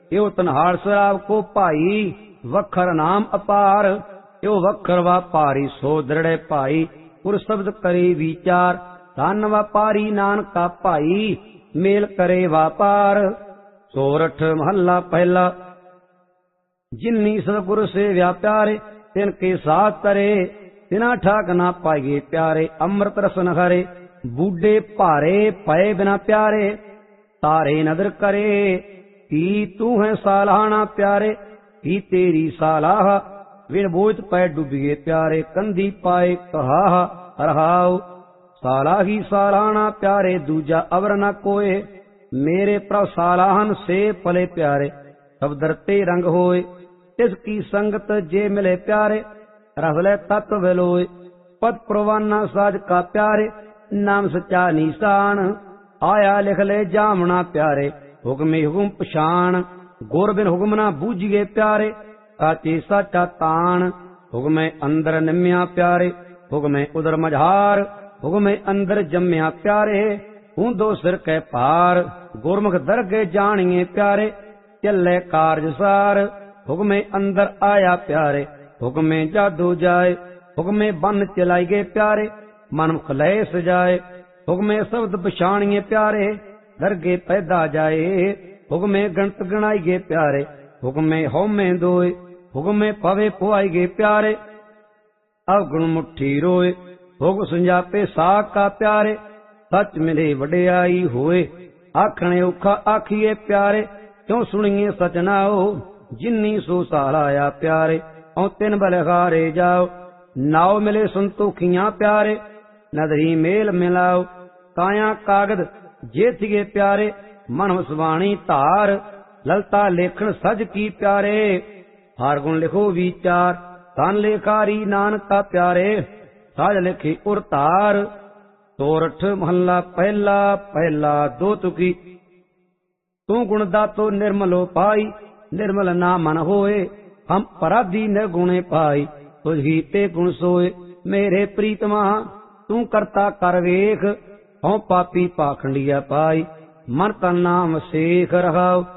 यो तन्हार शराब को भाई, वखर नाम अपार। यो वखर व्यापारी सो दृढ़ भाई, पुर शब्द करे विचार। धन व्यापारी नानका भाई, मेल करे व्यापार। सोरठ महला पहला। जिन्नी सतगुरु से व्याप्यारे, तिनके साथ करे, तिना ठाक ना पाइए प्यारे। अमृत रसन हरे, बूढ़े भारे पए बिना प्यारे। तारे नदर करे, की तू है सालाना प्यारे। की तेरी सालाह, विण बोझ पै डूबिए प्यारे। कंधी पाए कहा रहाओ, साला ही सालाना प्यारे। दूजा अवर न कोय, मेरे प्रभ सालाहन से पले प्यारे। सब दरते रंग होए, इसकी संगत जे मिले प्यारे। रसले तत्व विलोय, पद प्रवाना साज का प्यारे। नाम सच्चा निशान, आया लिख ले जामना प्यारे। हुक्मे हुक्म पछाण, गुर बिन हुक्म ना बूझिए प्यारे। साचे साचा तान, हुक्मे अंदर निम्या प्यारे। हुक्मे उदर मझार, हुक्मे अंदर जम्या प्यारे। हूं दो सिर कै पार, गुरमुख दरगे जानिए प्यारे। चले कारज सार, हुक्मे अंदर आया प्यारे। हुक्मे जादू जाए, हुक्मे बन चलाई गए प्यारे। मन खलय सजाए, हुक्मे शब्द पछाणिए प्यारे। दरगे पैदा जाए, हुक्मे गणत गणाई गए प्यारे। हुक्मे होमे दोए, हुक्मे पवे पुआई गए प्यारे। अवगुण मुट्ठी रोए, हुक सुंजापे साख का प्यारे। सच मिले वडियाई होए, आखणे औखा आखिए प्यारे। क्यों सुनिए सच नाओ, जिन्नी सो सालाया प्यारे। औ तिन बलहारे जाओ, नाव मिले संतोखियां प्यारे। नदरी मेल मिलाओ, काया कागद जेथिए प्यारे। मन वसवाणी धार, ललता लेखन सज की प्यारे। हार गुण लिखो विचार, धन लेखारी नानका प्यारे। साज लिखे उर तार। सोरठ महला पहला पहला दो तुकी। तू गुण दातो निर्मलो पाई, निर्मल ना मन होए। हम पराधी निर्गुणे पाई, तुझी ते गुण सोए। मेरे प्रीतमा तू करता कर वेख, हूं पापी पाखंडिया पाई। मन तन नाम सेख रहाओ,